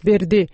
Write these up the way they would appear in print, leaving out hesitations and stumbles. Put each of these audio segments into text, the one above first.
берди.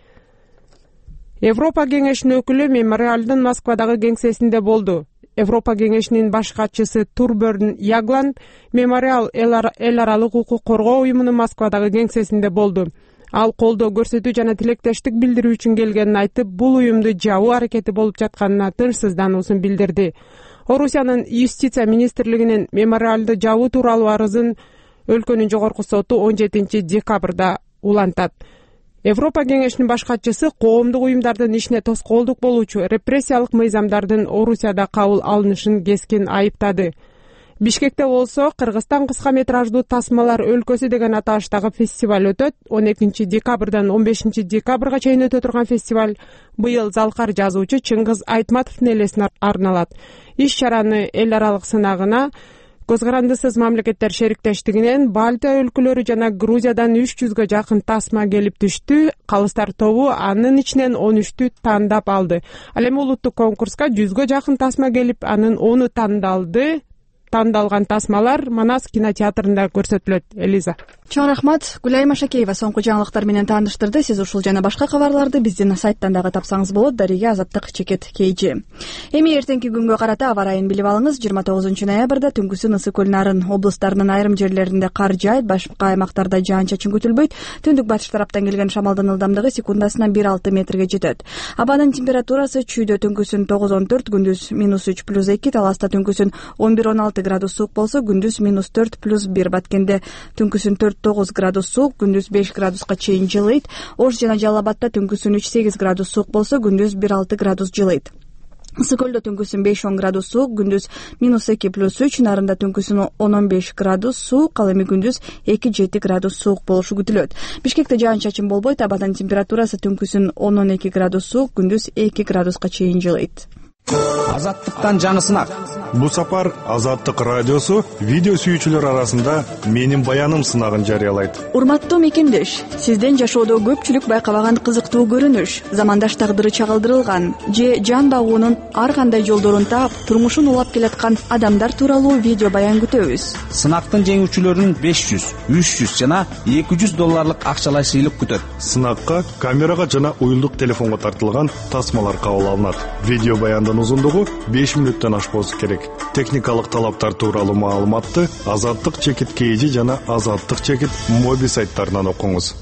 Европа кеңешинин өкүлү Мемориалдын Москвадагы кеңсесинде болду. Европа кеңешинин баш катчысы Турберн Ягланд Мемориал эл аралык укук коргоо уюмунун Москвадагы кеңсесинде болду. Ал колдоо көрсөтүү жана тилектештик билдирүү үчүн келгенин айтып, бул уюмду жабуу аракети болуп жатканына тынчсыздануусун билдирди. Орусиянын юстиция министрлигинин мемориалды жабуу тууралуу арызын өлкөнүн жогорку соту 17 декабрда улантат. Европа кеңешинин баш катчысы коомдук уюмдардын ишине тоскоолдук болуучу репрессиялык мыйзамдардын Орусияда кабыл алынышын кескин айыптады. Бишкекте болсо Кыргызстан кыска метраждуу тасмалар өлкөсү деген аташтагы фестиваль өтөт. 12 декабрдан 15 декабрга чейин өтө турган фестиваль быйыл залкар жазуучу Чыңгыз Айтматовдун элесине арналат. Иш чараны эл аралык сынагына Көз карандысыз мамлекеттер шериктештигинен Балтия өлкөлөрү жана Грузиядан 300гө жакын тасма келип түштү. Калыстар тобу анын ичинен 13тү тандап алды. Ал эми улуттук конкурска 100гө жакын тасма келип, анын 10-у тандалды. Тандалган тасмалар Манас кинотеатрында көрсөтүлөт. Элиза. Чоң рахмат. Гүлайым Ашакеева соңку жаңылыктар менен тааныштырды. Сиз ушул жана башка кабарларды биздин сайттан дагы тапсаңыз болот. Дарига Азаттык чекет KG. Эми эртеңки күнгө карата аба ырайын билип алыңыз. 29 ноябрда түнкүсүн Ысык көл Нарын облустарынын айрым жерлеринде кар жаайт, башка аймактарда жаан-чачын күтүлбөйт. Түндүк батыш тараптан келген шамалдын ылдамдыгы секундасына 1,6 метрге жетет. Абанын температурасы чүйдө түнкүсүн 9-14, күндүз -3 + 2, таласта түнкүсүн 11-16 градус суук болсо, күндүз -4 + 1, Баткенде түнкүсүн 4-9 градус суук, күндүз 5 градуска чейин жылыйт. Ош жана Жалал Абадта түнкүсүн 3-8 градус суук болсо, күндүз 1-6 градус жылыйт. Ысык көлдө түнкүсүн 5-10 градус суук, күндүз -2 + 3, Нарында түнкүсүн 10-15 градус суук, ал эми күндүз 2-7 градус суук болушу күтүлөт. Бишкекте жаан-чачын болбойт, абанын температурасы түнкүсүн 10-12 градус суук, күндүз 2 градуска чейин жылыйт. Азаттыктан жаңы сынак. Бу сапар Азаттык радиосу видео сүйүүчүлөр арасында менин баяным сынагын жарыялайт. Урматтуу мекендеш, сизден жашоодо көпчүлүк байкабаган кызыктуу көрүнүш, замандаш тагдыры чагылдырылган же жан багуунун ар кандай жолдорун таап, турмушун улап келаткан адамдар тууралуу видео баян күтөбүз. Сынактын жеңүүчүлөрүн 500, 300 жана 200 долларлык акчалай сыйлык күтөт. Сынакка камерага жана уюлдук телефонго тартылган тасмалар кабыл алынат. Видео баяндын узундугу 5 мүнөттөн ашпоосу керек. Техникалык талаптар тууралуу маалыматты Азаттык чекит KG жана Азаттык чекит моби сайттарынан окуңуз.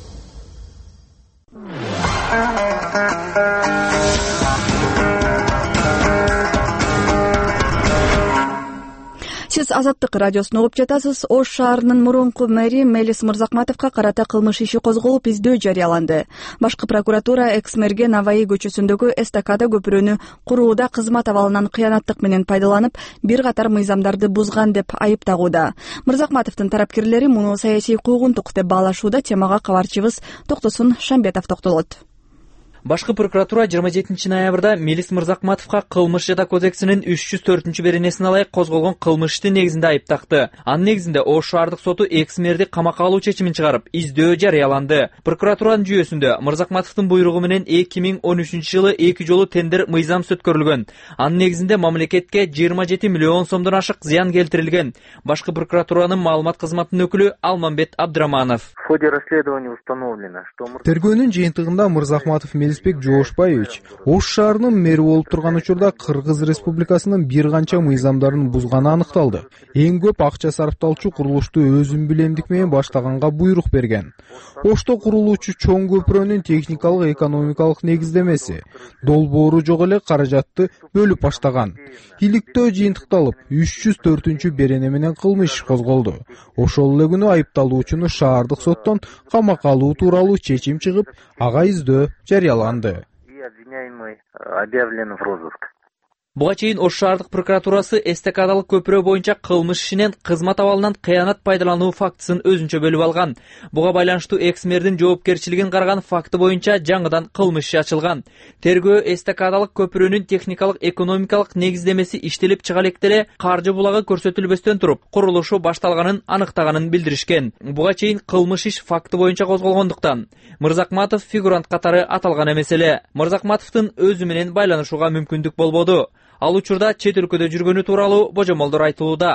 Сиз Азаттык радиосун угуп жатасыз. Ош шаарынын мурунку мэри Мелис Мырзакматовго карата кылмыш иши козголуп, издөө жарыяланды. Башкы прокуратура экс-мэрге Наваи көчөсүндөгү эстакада көпүрөнү курууда кызмат абалынан кыянаттык менен пайдаланып, бир катар мыйзамдарды бузган деп айыптагууда. Мырзакматовдун тарапкерлери муну саясий куугунтук деп баалашууда. Темага кабарчыбыз Токтосун Шамбетов токтолот. Башкы прокуратура 27 ноябрда Мелис Мырзакматовго кылмыш жада кодексинин 304-беренесине ылайык козголгон кылмыштын негизинде айыптакты. Анын негизинде Ош шаардык соту экс-мэрди камакка алуу чечимин чыгарып, издөө жарыяланды. Прокуратуранын жүйөсүндө Мырзакматовдун буйругу менен 2013-жылы 2 жолу тендер мыйзам өткөрүлгөн. Анын негизинде мамлекетке 27 миллион сомдон ашык зыян келтирилген. Башкы прокуратуранын маалымат кызматынын өкүлү Алмамбет Абдраманов. В ходе расследования установлено, что Тергөөнүн жыйынтыгында Мырзакматов Мелисбек Жоошбаевич Ош шаарынын мэри болуп турган учурда Кыргыз Республикасынын бир канча мыйзамдарын бузганы аныкталды. Эң көп акча сарпталчу курулушту өзүн билемдик менен баштаганга буйрук берген. Ошто курулуучу чоң көпүрөнүн техникалык экономикалык негиздемеси, долбоору жок эле каражатты бөлүп баштаган. Иликтөө жыйынтыкталып, 304-берене менен кылмыш иш козголду. Ошол эле күнү айыпталуучуну шаардык соттон камакка алуу тууралуу чечим чыгып, ага издөө жарыяланды. объявлен в розыск. Буга чейин Ош шаардык прокуратурасы эстакадалык көпүрө боюнча кылмыш ишинен кызмат абалынан кыянат пайдалануу фактысын өзүнчө бөлүп алган. Буга байланыштуу экс-мэрдин жоопкерчилигин караган факты боюнча жаңыдан кылмыш иши ачылган. Тергөө эстакадалык көпүрөнүн техникалык экономикалык негиздемеси иштелип чыга электе каржы булагы көрсөтүлбөстөн туруп, курулушу башталганын аныктаганын билдиришкен. Буга чейин кылмыш иш факты боюнча козголгондуктан Мырзакматов фигурант катары аталган эмес эле. Мырзакматовдун өзү менен байланышууга мүмкүндүк болбоду. Ал учурда чет өлкөдө жүргөнү тууралуу божомолдор айтылууда.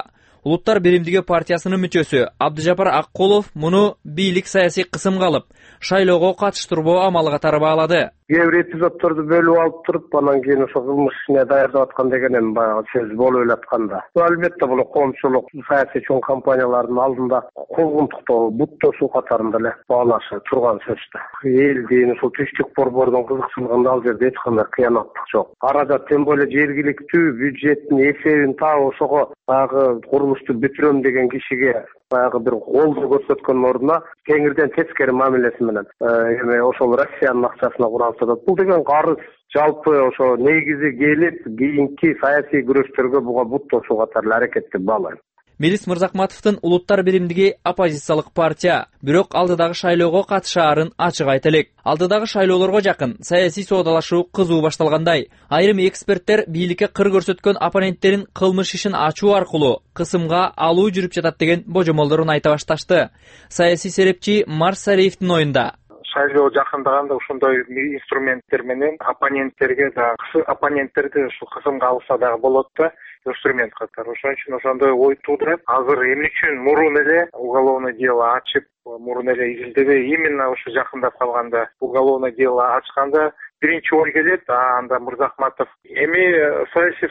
Улуттар биримдиги партиясынын мүчөсү Абдыжапар Аккулов муну бийлик саясий кысымга алып, шайлоого катыштырбоо амалы катары баалады. Кээ бир эпизоддорду бөлүп алып туруп, анан кийин ошо кылмыш ишине даярдап аткан деген эми баягы сөз болуп элатканда. Албетте бул коомчулук саясий чоң компаниялардын алдында куугунтуктоо, буттошуу катарында эле баалашы турган сөз да. Элдин ушул түштүк борбордун кызыкчылыгында ал жерде эч кандай кыянаттык жок. Арада тем более жергиликтүү бюджеттин эсебин таап ошого баягы курулушту бүтүрөм деген кишиге баягы бир колдоо көрсөткөн ордуна кеңирден тескери мамилеси менен эми ошол Россиянын акчасына куран сатат. Бул деген карыз жалпы ошо негизи келип кийинки саясий күрөштөргө буга буттошуу катары аракетти баалайм. Мелис Мырзакматовдун Улуттар биримдиги оппозициялык партия, бирок алдыдагы шайлоого катышаарын ачык айта элек. Алдыдагы шайлоолорго жакын саясий соодалашуу кызуу башталгандай. Айрым эксперттер бийликке кыр көрсөткөн оппоненттерин кылмыш ишин ачуу аркылуу кысымга алуу жүрүп жатат деген божомолдорун айта башташты. Саясий серепчи Марс Сариевдин оюнда шайлоо жакындаганда ошондой инструменттер менен оппоненттерге да оппоненттерди ушу кысымга алса дагы болот да, инструмент катары. Ошон үчүн ошондой ой туудурат. Азыр эмне үчүн мурун эле уголовное дело ачып, мурун эле изилдебей именно ушу жакындап калганда уголовное дело ачканда биринчи ой келет, анда Мырзахматов эми саясий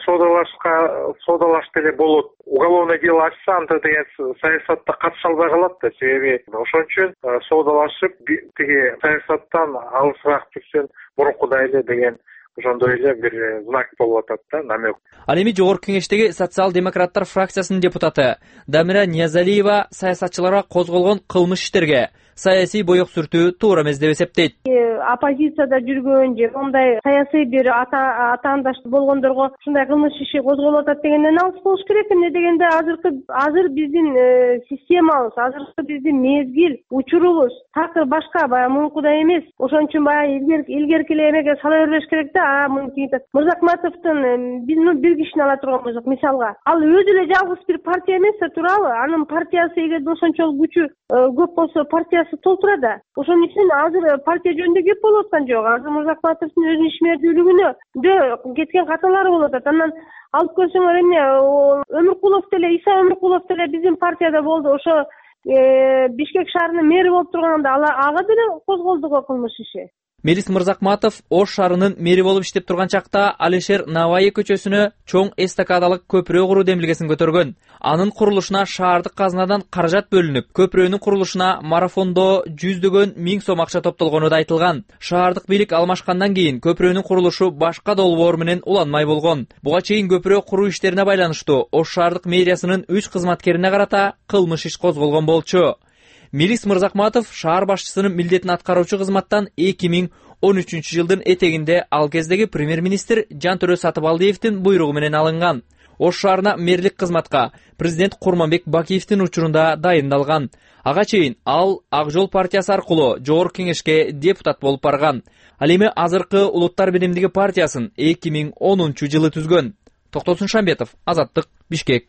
соодалашып эле болот. Уголовное дело ачса, анда деген саясатта катыша албай калат да, себеби ошон үчүн соодалашып тиги саясаттан алысыраак жүрсөн мурункудай эле деген ошондой эле бир знак болуп атат да, намек. Ал эми жогорку кеңештеги социал-демократтар фракциясынын депутаты Дамира Ниязалиева саясатчыларга козголгон кылмыш иштерге саясий боек сүртүү туура эмес деп эсептейт. Оппозицияда жүргөн же мындай саясий бир атаандаш болгондорго ушундай кылмыш иши козголуп атат дегенден алыс болуш керек. Эмне дегенде азыр биздин системабыз, азыркы биздин мезгил, учурубуз такыр башка, баягы мурункудай эмес. Ошон үчүн баягы илгерки эле эмеге сала бербеш керек да. Мырзакматовдун бир кишини ала турган болсок, мисалга, ал өзү эле жалгыз бир партия эмес да, туурабы? Анын партиясы эгерде ошончолук күчү көп болсо, партиясы толтура да. Ошон үчүн азыр партия жөнүндө кеп болуп аткан жок. Азыр Мырзакматовдун өзүнүн ишмердүүлүгүнө кеткен каталары болуп атат. Андан алып көрсөңөр эмне, Өмүркулов деле, Иса Өмүркулов деле биздин партияда болду. Ошо Бишкек шаарынын мэри болуп турганда ага деле козголду го кылмыш иши. Мелис Мырзакматов Ош шаарынын мэри болуп иштеп турган чакта Алишер Наваи көчөсүнө чоң эстакадалык көпүрө куруу демилгесин көтөргөн. Анын курулушуна шаардык казынадан каражат бөлүнүп, көпүрөнүн курулушуна марафондо жүздөгөн миң сом акча топтолгону да айтылган. Шаардык бийлик алмашкандан кийин көпүрөнүн курулушу башка долбоор менен уланмай болгон. Буга чейин көпүрө куруу иштерине байланыштуу Ош шаардык мэриясынын 3 кызматкерине карата кылмыш иш козголгон болчу. Мелис Мырзакматов шаар башчысынын милдетин аткаруучу кызматтан 2013 жылдын этегинде ал кездеги премьер-министр Жантөрө Сатыбалдиевдин буйругу менен алынган. Ош шаарына мэрлик кызматка президент Курманбек Бакиевдин учурунда дайындалган. Ага чейин ал Ак Жол партиясы аркылуу жогорку кеңешке депутат болуп барган. Ал эми азыркы Улуттар биримдиги партиясын 2010 жылы түзгөн. Токтосун Шамбетов, Азаттык, Бишкек.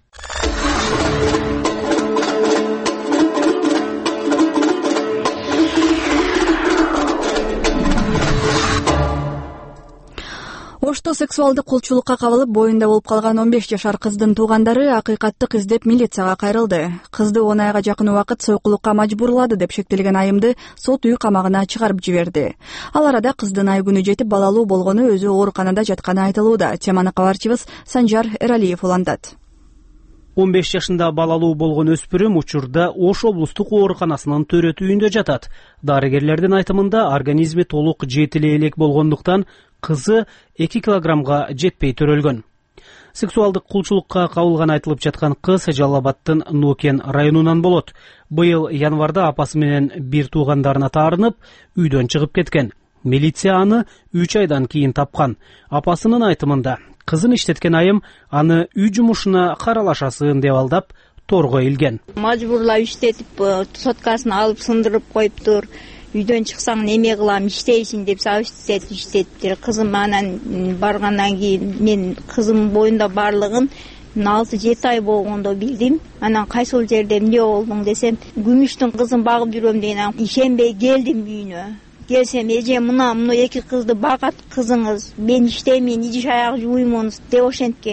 Ошто сексуалдык кулчулукка кабылып, боюнда болуп калган 15 жашар кыздын туугандары акыйкаттык издеп милицияга кайрылды. Кызды 10 айга жакын убакыт сойкулукка мажбурлады деп шектелген айымды сот үй камагына чыгарып жиберди. Ал арада кыздын айгүнү жетип балалуу болгону, өзү ооруканада жатканы айтылууда. Теманы кабарчыбыз Санжар Эралиев улантат. 15 жашында балалуу болгон өспүрүм учурда Ош облустук ооруканасынын төрөт үйүндө жатат. Дарыгерлердин айтымында организми толук жетиле элек болгондуктан кызы 2 килограммга жетпей төрөлгөн. Сексуалдык кулчулукка кабылган айтылып жаткан кыз Жалал Абадтын Нукен районунан болот. Быйыл январда апасы менен бир туугандарына таарынып, үйдөн чыгып кеткен. Милиция аны 3 айдан кийин тапкан. Апасынын айтымында кызын иштеткен айым аны үй жумушуна каралашасын деп алдап торго илген. Мажбурлап иштетип, соткасын алып сындырып коюптур. Үйдөн чыксаң неме кылам, иштейсиң деп сабыстет иштеттир. Кызым анан баргандан кийин мен кызым боюнда барлыгын 6-7 ай болгондо билдим. Анан кайсыл жерде эмне болдуң десем, күмүштүн кызын багып жүрөм деген. Ишенбей келдим үйүнө. Келсем, эже мына 2 кызды багат кызыңыз, мен иштеймин, идиш аяк жууймун деп ошенткен.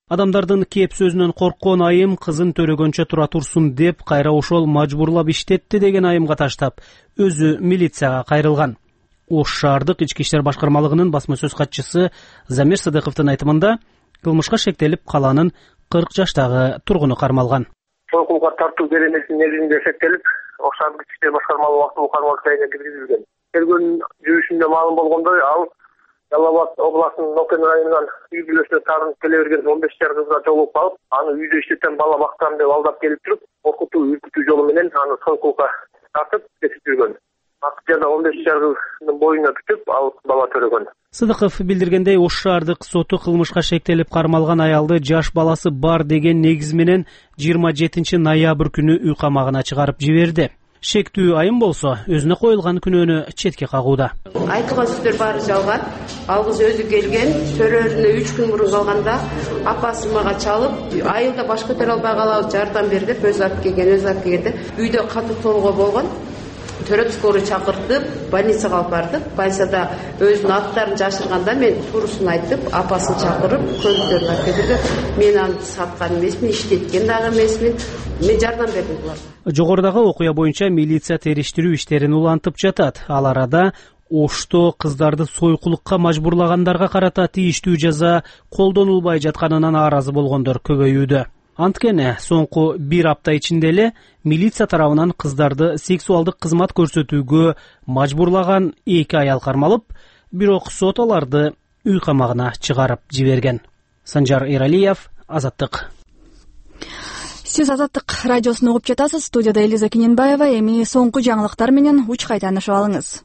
Адамдардын кеп сөзүнөн корккон айым кызын төрөгөнчө тура турсун деп кайра ошол мажбурлап иштетти деген айымга таштап өзү милицияга кайрылган. Ош шаардык ички иштер башкармалыгынын басма сөз катчысы Замир Садыковдун айтымында кылмышка шектелип калаанын 40 жаштагы тургуну кармалган. Сойкулга тартуу беренесинин негизинде шектелип, Ош шаардык ички иштер башкармалыгы убактылуу кармалык жайына киргизилген. Тергөөнүн жүрүшүндө маалым болгондой, ал Жалал Абад областынын Нокен районунан үй бүлөсүнө таарынып келе берген 15 жаш кызга жолугуп алып, аны үйдө иштетен бала бактырам деп алдап келип туруп, коркутуу, үркүтүү жолу менен аны сойкулга тартып кетип жүргөн. Акчада 15 жаш кыздын боюна күтүп, алып бала төрөгөн. Сыдыков билдиргендей, Ош шаардык соту кылмышка шектелип кармалган аялды жаш баласы бар деген негиз менен 27 ноябрь күнү үй камагына чыгарып жиберди. Шектүү айым болсо өзүнө коюлган күнөөнү четке кагууда. Айтылган сөздөр баары жалган. Ал кыз өзү келген, төрөлүнө 3 күн мурун калганда апасы мага чалып, айылда баш көтөрө албай калып жардам бер деп өзү алып келгенде үйдө катуу толгоо болгон. Төрөт скорый чакыртып, больницага алып бардык. Больницада өзүнүн аттарын жашырганда мен турусын айтып, апасын чакырып, көлүктөрүн алып келдик. Мен аны саткан эмесмин, иштеткен дагы эмесмин. Мен жардам бердим буларга. Жогорудагы окуя боюнча милиция териштирүү иштерин улантып жатат. Ал арада Ошто кыздарды сойкулукка мажбурлагандарга карата тийиштүү жаза колдонулбай жатканынан нааразы болгондор көбөйүүдө. Анткени соңку 1 апта ичинде эле милиция тарабынан кыздарды сексуалдык кызмат көрсөтүүгө мажбурлаган 2 аял кармалып, бирок сот аларды үй камагына чыгарып жиберген. Санжар Эралиев, Азаттык. Сиз Азаттык радиосун угуп жатасыз. Студияда Элиза Кененбаева. Эми соңку жаңылыктар менен учкай таанышып алыңыз.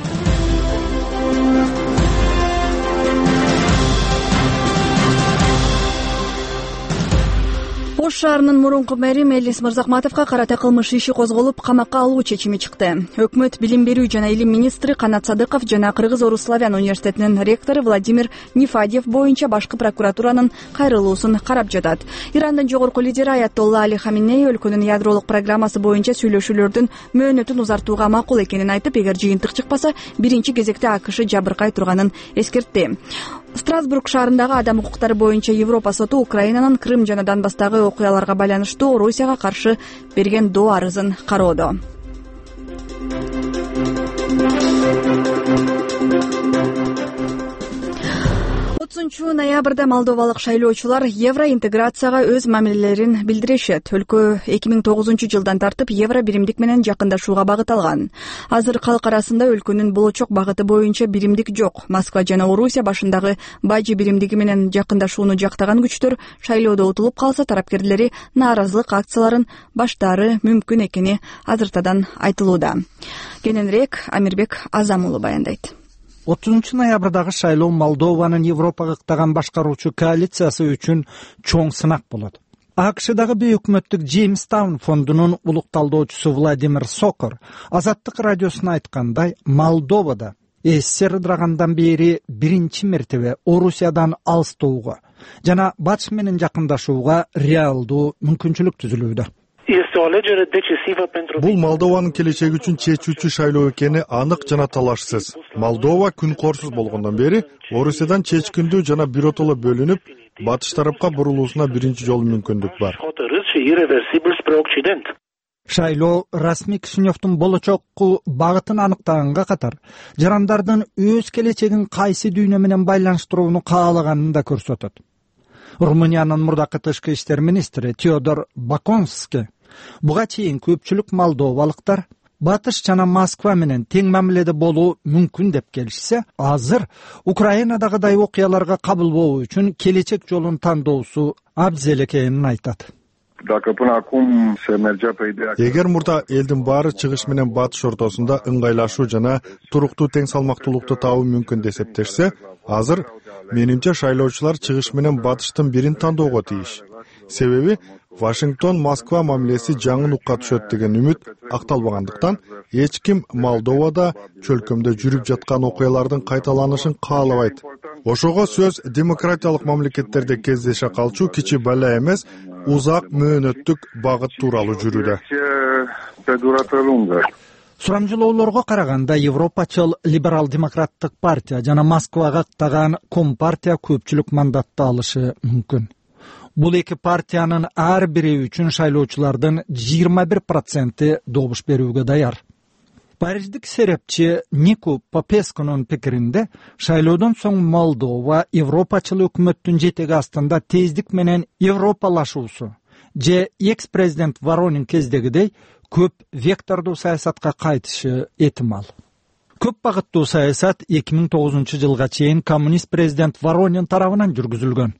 Ош шаарынын мурунку мэри Мелис Мырзахматовго карата кылмыш иши козголуп, камакка алуу чечими чыкты. Өкмөт билим берүү жана илим министри Канат Садыков жана Кыргыз Орус Славян университетинин ректору Владимир Нифадьев боюнча башкы прокуратуранын кайрылуусун карап жатат. Ирандын жогорку лидери Аятолла Али Хаминей өлкөнүн ядролук программасы боюнча сүйлөшүүлөрдүн мөөнөтүн узартууга макул экенин айтып, эгер жыйынтык чыкпаса, биринчи кезекте АКШ жабыркай турганын эскертти. Страсбург шаарындагы адам укуктары боюнча Европа соту Украинанын Крым жана Донбасстагы окуяларга байланыштуу Орусияга каршы берген доо арызын кароодо. 30 ноябрда молдовалык шайлоочулар евроинтеграцияга өз мамилелерин билдиришет. Өлкө 2009 жылдан тартып евро биримдик менен жакындашууга багыт алган. Азыр калк арасында өлкөнүн болочок багыты боюнча биримдик жок. Москва жана Орусия башындагы бажы биримдиги менен жакындашууну жактаган күчтөр шайлоодо утулуп калса, тараптерлери нааразылык акцияларын баштаары мүмкүн экени азыртадан айтылууда. Кененирээк Амирбек Азам уулу баяндайт. 30 ноябрдагы шайлоо Молдованын Европага ыктаган башкаруучу коалициясы үчүн чоң сынак болот. АКШдагы бейөкмөттүк Джеймстаун фондунун улукталдоочусу Владимир Сокор Азаттык радиосуна айткандай, Молдовада СССР ыдырагандан бери биринчи мертебе Орусиядан алыстоого жана батыш менен жакындашууга реалдуу мүмкүнчүлүк түзүлүүдө. Бул Молдованын келечеги үчүн чечүүчү шайлоо экени анык жана талашсыз. Молдова күн корсуз болгондон бери Орусиядан чечкиндүү жана биротоло бөлүнүп, батыш тарапка бурулуусуна биринчи жолу мүмкүндүк бар. Шайлоо расмий Кишиневдин болочокку багытын аныктаганга катар, жарандардын өз келечегин кайсы дүйнө менен байланыштырууну каалаганын да көрсөтөт. Румыниянын мурдакы тышкы иштер министри Теодор Баконски буга чейин көпчүлүк молдовалыктар батыш жана Москва менен тең мамиледе болуу мүмкүн деп келишсе, азыр Украинадагыдай окуяларга кабылбоо үчүн келечек жолун тандоосу абзел экенин айтат. Эгер мурда элдин баары чыгыш менен батыш ортосунда ыңгайлашуу жана туруктуу тең салмактуулукту табуу мүмкүн деп эсептешсе, азыр менимче шайлоочулар чыгыш менен батыштын бирин тандоого тийиш. Себеби Вашингтон Москва мамилеси жаңы нукка түшөт деген үмүт акталбагандыктан, эч ким Молдовада чөлкөмдө жүрүп жаткан окуялардын кайталанышын каалабайт. Ошого сөз демократиялык мамлекеттерде кездеше калчу кичи бала эмес, узак мөөнөттүк багыт тууралуу жүрүүдө. Сурамжылоолорго караганда Европачыл либерал-демократтык партия жана Москвага ыктаган Компартия көпчүлүк мандатты алышы мүмкүн. Бул эки партиянын ар бири үчүн шайлоочулардын 21% добуш берүүгө даяр. Париждик серепчи Нику Попесконун пикиринде, шайлоодон соң Молдова Европачыл өкмөттүн жетеги астында тездик менен европалашуусу же экс-президент Воронин кездегидей көп вектордуу саясатка кайтышы этимал. Көп багыттуу саясат 2009 жылга чейин коммунист президент Воронин тарабынан жүргүзүлгөн.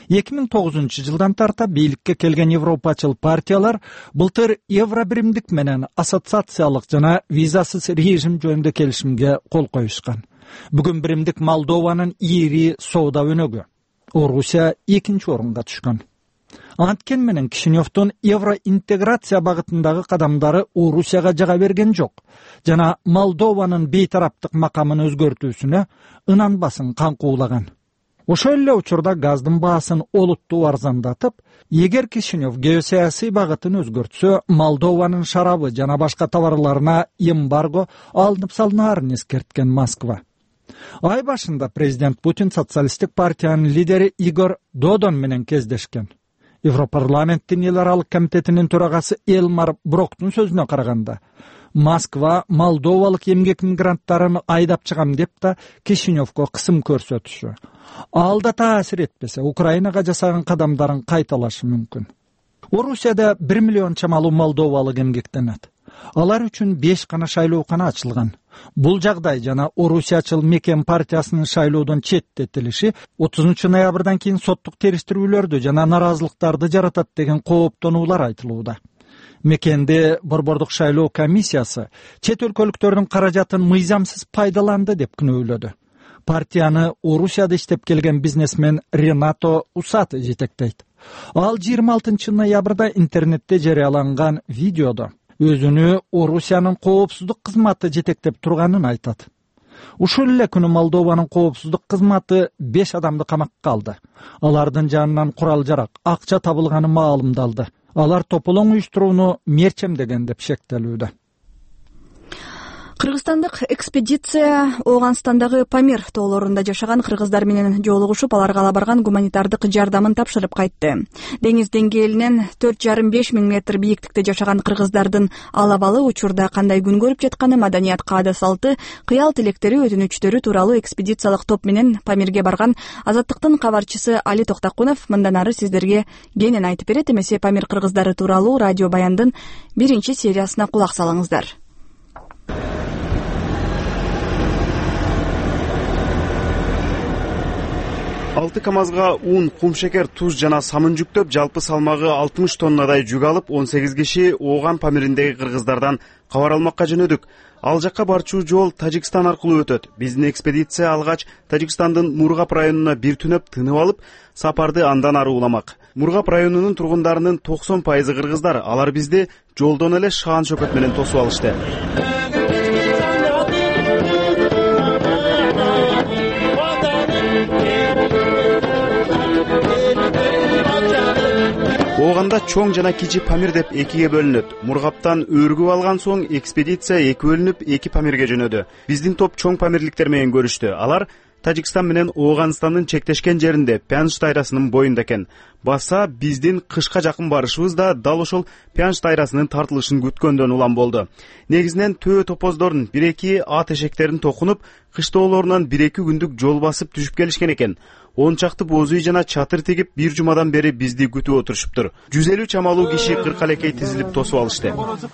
2009 жылдан тарта бийликке келген европачыл партиялар былтыр евробиримдик менен ассоциациялык жана визасыз режим жөнүндө келишимге кол коюшкан. Бүгүн биримдик Молдованын ири соода өнөгү. Орусия 2-орунга түшкөн. Анткен менен Кишиневдун евроинтеграция багытындагы кадамдары Орусияга жага берген жок жана Молдованын бейтараптык макамын өзгөртүүсүнө ынанбасын каңкуулаган. Ошол эле учурда газдын баасын олуттуу арзандатып, эгер Кишинев геосаясий багытын өзгөртсө, Молдованын шарабы жана башка товарларына эмбарго алынып салынаарын эскерткен Москва. Ай башында президент Путин социалисттик партиянын лидери Игорь Додон менен кездешкен. Европарламенттин эл аралык комитетинин төрагасы Элмар Броктун сөзүнө караганда, Москва молдовалык эмгек мигранттарын айдап чыгам деп да Кишиневго кысым көрсөтүшү. Ал да таасир этпесе, Украинага жасаган кадамдарын кайталашы мүмкүн. Орусияда 1 миллион чамалуу молдовалык эмгектенет. Алар үчүн 5 гана шайлоокана ачылган. Бул жагдай жана Орусиячыл Мекен партиясынын шайлоодон четтетилиши 30 ноябрдан кийин соттук териштирүүлөрдү жана наразылыктарды жаратат деген кооптонуулар айтылууда. Мекенде борбордук шайлоо комиссиясы чет өлкөлүктөрдүн каражатын мыйзамсыз пайдаланды деп күнөөлөдү. Партияны Орусияда иштеп келген бизнесмен Ренато Усат жетектейт. Ал 26 ноябрда интернетте жарыяланган видеодо өзүнү Орусиянын коопсуздук кызматы жетектеп турганын айтат. Ушул эле күнү Молдованын коопсуздук кызматы 5 адамды камакка алды. Алардын жанынан курал-жарак, акча табылганы маалымдалды. Алар тополоң уюштурууну мерчемдеген деп шектелүүдө. Кыргызстандык экспедиция Ооганстандагы Памир тоолорунда жашаган кыргыздар менен жолугушуп, аларга ала барган гуманитардык жардамын тапшырып кайтты. Деңиз деңгээлинен 4,5 миң метр бийиктикте жашаган кыргыздардын алабалы учурда кандай күн көрүп жатканы, маданият, каада салты, кыял тилектери, өтүнүчтөрү тууралуу экспедициялык топ менен Памирге барган Азаттыктын кабарчысы Али Токтакунов мындан ары сиздерге кенен айтып берет. Эмесе Памир кыргыздары тууралуу радио баяндын 1-сериясына кулак салыңыздар. Алты камазга ун, кумшекер, туз жана самын жүктөп, жалпы салмагы 60 тоннадай жүк алып, 18 киши Ооган Памириндеги кыргыздардан кабар алмакка жөнөдүк. Ал жакка барчу жол Тажикстан аркылуу өтөт. Биздин экспедиция алгач Тажикстандын Мургап районуна бир түнөп тынып алып, сапарды андан ары уламак. Мургап районунун тургундарынын 90% кыргыздар. Алар бизди жолдон эле шаан шөкөт менен тосуп алышты. Ооганда чоң жана кичи Памир деп экиге бөлүнөт. Мургаптан өргүп алган соң экспедиция эки бөлүнүп, эки Памирге жөнөдү. Биздин топ чоң памирликтер менен көрүштү. Алар Тажикстан менен Ооганстандын чектешкен жеринде, Пянш дайрасынын боюнда экен. Баса биздин кышка жакын барышыбыз да дал ошол Пянш дайрасынын тартылышын күткөндөн улам болду. Негизинен төө топоздордун 1-2 ат эшектерин токунуп, кыштоолорунан 1-2 күндүк жол басып түшүп келишкен экен. 10 чакты боз үй жана чатыр тигип, бир жумадан бери бизди күтүп отурушуптур. 150 чамалуу киши кыркалекей тизилип тосуп алышты.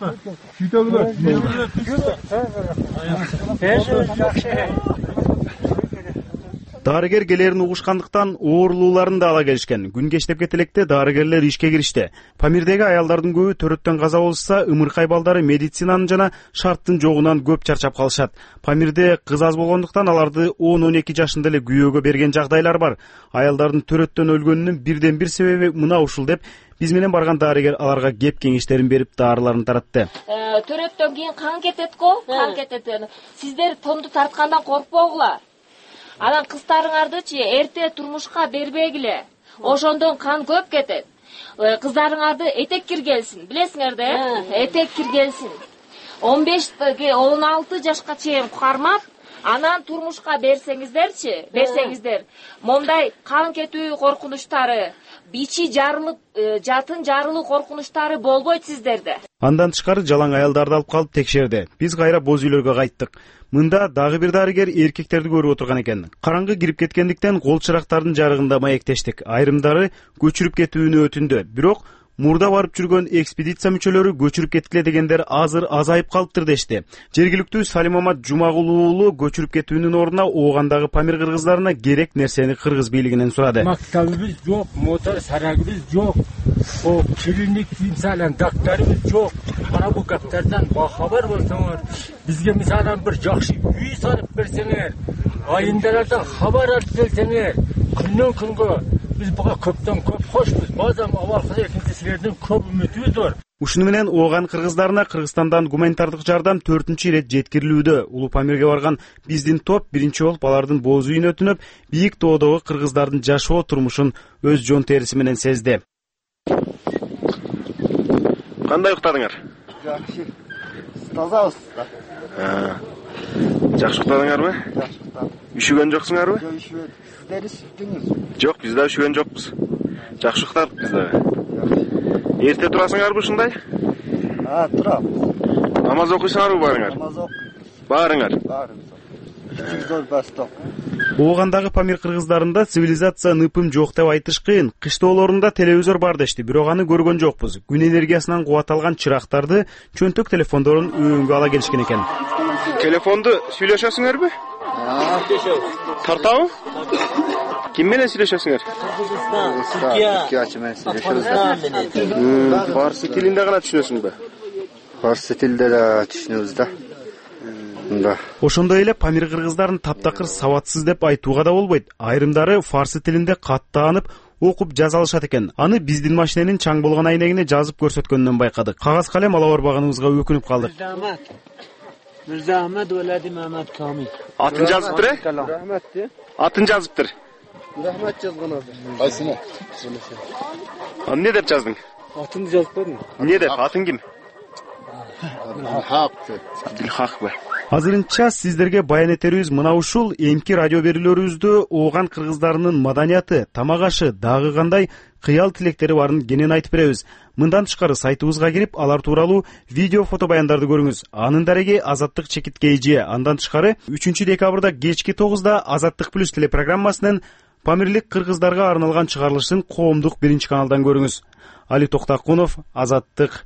Дарыгер келерин угушкандыктан оорулууларын да ала келишкен. Күн кечтеп кетелекте дарыгерлер ишке киришти. Памирдеги аялдардын көбү төрөттөн каза болушса, ымыркай балдары медицинанын жана шарттын жогунан көп чарчап калышат. Памирде кыз аз болгондуктан аларды 10-12 жашында эле күйөөгө берген жагдайлар бар. Аялдардын төрөттөн өлгөнүнүн бирден бир себеби мына ушул деп биз менен барган дарыгер аларга кеп кеңештерин берип, даарыларын таратты. Төрөттөн кийин кан кетет го, кан кетет. Сиздер тонду тарткандан коркпогула. Анан кыздарыңардычы эрте турмушка бербегиле. Ошондон кан көп кетет. Кыздарыңарды этек киргелсин, билесиңер да? Этек киргелсин. 15-16 жашка чейин кармап, Анан турмушка берсеңиздер, момдай кан кетүү коркунучтары, бичи жарылып, жатын жарылуу коркунучтары болбойт сиздерде. Андан тышкары жалаң аялдарды алып калып текшерди. Биз кайра боз үйлөргө кайттык. Мында дагы бир дарыгер эркектерди көрүп отурган экен. Караңгы кирип кеткендиктен кол чырактардын жарыгында маектештик. Айрымдары көчүрүп кетүүнү өтүндү. Бирок мурда барып жүргөн экспедиция мүчөлөрү көчүрүп кеткиле дегендер азыр азайып калыптыр дешти. Жергиликтүү Салимамат Жумагул уулу көчүрүп кетүүнүн ордуна оогандагы Памир кыргыздарына керек нерсени кыргыз бийлигинен сурады. Мактабыбыз жок, мотор сарагыбыз жок, клиник мисалан докторубуз жок. Мына бул каптардан бахабар болсоңор, бизге мисалан бир жакшы үй салып берсеңер, айымдардан хабар алып келсеңер, күндөн күнгө биз буга көптөн көп кошпуз. Базам авалкы экинчи силердин көп үмүтүбүз бар. Ушуну менен ооган кыргыздарына Кыргызстандан гуманитардык жардам 4-ирет жеткирилүүдө. Улуу Памирге барган биздин топ биринчи болуп алардын боз үйүн өтүнүп, бийик тоодогу кыргыздардын жашоо турмушун өз жон териси менен сезди. Кандай уктадыңар? Жакшы. Тазабыз. Жакшы уктадыңарбы? Жакшы уктадым. Үшүгөн жоксуңарбы? Жок, үшүгөн. Сиздер үштүңүз? Жок, биз да үшүгөн жокпуз. Жакшы уктадык биз да. Эрте турасыңарбы ушундай? Турам. Намаз окуйсуңарбы барыңар? Намаз окуйбуз. Барыңар. Оогандагы Памир кыргыздарында цивилизация ныпым жок деп айтыш кыйын. Кыштоолорунда телевизор бар дешти, бирок аны көргөн жокпуз. Күн энергиясынан кубатталган чырактарды, чөнтөк телефондорун өңгө ала келишкен экен. Телефонду сүйлөшөсүңөрбү? Тартабы? Ким менен сүйлөшөсүңөр? Түркия менен сүйлөшөбүз. Фарсы тилинде гана түшүнөсүңбү? Фарсы тилинде да түшүнөбүз да. Ошондой эле Памир кыргыздарын таптакыр сабатсыз деп айтууга да болбойт. Айрымдары фарсы тилинде каттаанып окуп жаза алышат экен. Аны биздин машиненин чаң болгон айнегине жазып көрсөткөндөн байкадык. Кагаз калем ала барбаганыбызга өкүнүп калдык. Мирза Ахмед Валади Мамат Камил. Атын жазыптыр? Рахмат. Атын жазыптыр. Рахмат жазган азыр. Кайсыны? Эмне деп жаздың? Атын жазбадым. Эмне деп? Атың ким? Абдулхакбы. Азырынча сиздерге баян этерибиз мына ушул. Эмки радио берүүлөрүбүздө ооган кыргыздарынын маданияты, тамак ашы, дагы кандай кыял тилектери барын кенен айтып беребиз. Мындан тышкары сайтыбызга кирип, алар тууралуу видео фото баяндарды көрүңүз. Анын дареги Азаттык чекит KG. Андан тышкары 3-декабрда кечки 9-да Азаттык плюс телепрограммасынын Памирлик кыргыздарга арналган чыгарылышын коомдук биринчи каналдан көрүңүз. Али Токтакунов, Азаттык.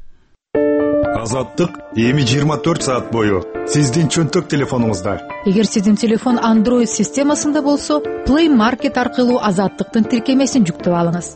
Азаттык эми 24 саат бою сиздин чөнтөк телефонуңузда. Эгер сиздин телефон Android системасында болсо, Play Market аркылуу Азаттыктын тиркемесин жүктөп алыңыз.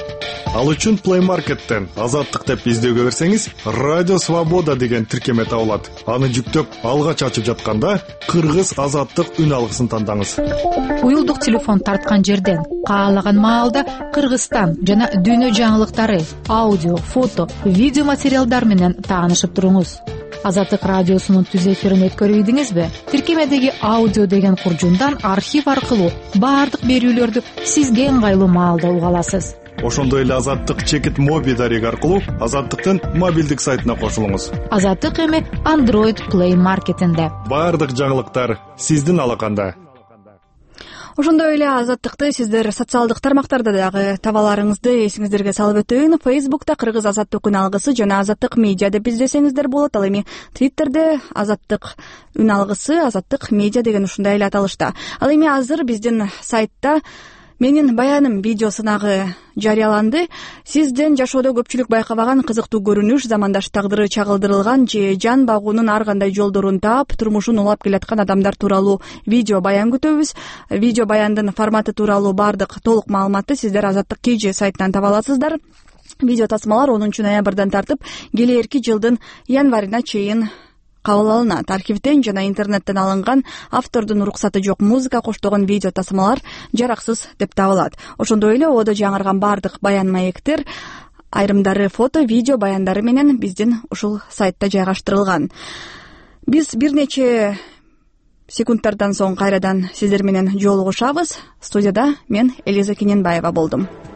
Ал үчүн Play Market'тен Азаттык деп издөөгө берсеңиз, Радио Свобода деген тиркеме табылат. Аны жүктөп, алгач ачып жатканда Кыргыз Азаттык үн алгысын тандаңыз. Уюлдук телефон тарткан жерден каалаган маалда Кыргызстан жана дүйнө жаңылыктары, аудио, фото, видео материалдар менен таанышып туруңуз. Азаттык радиосунун түз эфирин өткөрүйдүңүзбү? Тиркемедеги аудио деген куржундан архив аркылуу баардык берүүлөрдү сизге ыңгайлуу маалда уга аласыз. Ошондой эле Азаттык чекит моби дареги аркылуу Азаттыктын мобилдик сайтына кошулуңуз. Азаттык эми Android Play Market'инде. Баардык жаңылыктар сиздин алаканда. Ошондой эле Азаттыкты сиздер социалдык тармактарда дагы таба аларыңызды эсиңиздерге салып өтөйүн. Facebook'та Кыргыз Азаттык үн алгысы жана Азаттык медиа деп издесеңиздер болот. Ал эми Twitter'де Азаттык үн алгысы, Азаттык медиа деген ушундай эле аталышта. Ал эми азыр биздин сайтта менин баяным видео сынагы жарыяланды. Сизден жашоодо көпчүлүк байкабаган кызыктуу көрүнүш, замандаш тагдыры чагылдырылган же жан багуунун ар кандай жолдорун таап, турмушун улап келаткан адамдар тууралуу видео баян күтөбүз. Видео баяндын форматы тууралуу баардык толук маалыматты сиздер Азаттык KG сайтынан таба аласыздар. Видео тасмалар 10 ноябрдан тартып, келээрки жылдын январына чейин кабыл алынат. Архивден жана интернеттен алынган автордун уруксаты жок музыка коштогон видео тасмалар жараксыз деп табылат. Ошондой эле одо жаңырган баардык баян маектер, айрымдары фото, видео баяндары менен биздин ушул сайтта жайгаштырылган. Биз бир нече секундтардан соң кайрадан сиздер менен жолугушабыз. Студияда мен Элиза Кененбаева болдум.